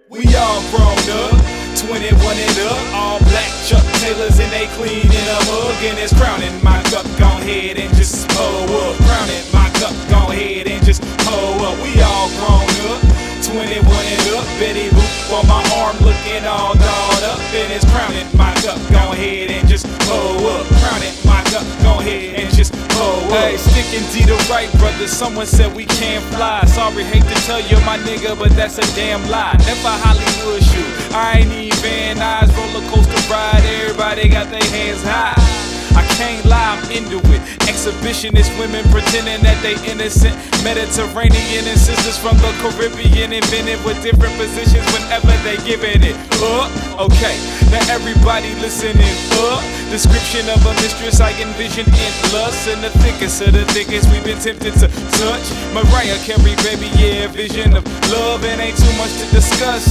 We all grown up, 21 and up, all black Chuck Taylors and they clean in a mug. And it's crowning my cup, go ahead and just pull up. Crowning my cup, go ahead and just pull up. We all grown up, 21 and up, Betty Boop on my arm looking all dolled up. And it's crowning my cup, go ahead and just pull up. Crowning my cup, go ahead and just pull up. Hey, sticking to the right, brother, someone said we can't fly. Sorry, hate to tell you, my nigga, but that's a damn lie. Never Hollywood shoot, I ain't even Van Nuys, roller coaster ride, everybody got their hands high. I can't lie, I'm into it. Exhibitionist women pretending that they innocent. Mediterranean and sisters from the Caribbean invented with different positions whenever they giving it. Okay, now everybody listening. Description of a mistress I envision in lust. In the thickest of the thickest we've been tempted to touch. Mariah Carey, baby, yeah, vision of love. It ain't too much to discuss.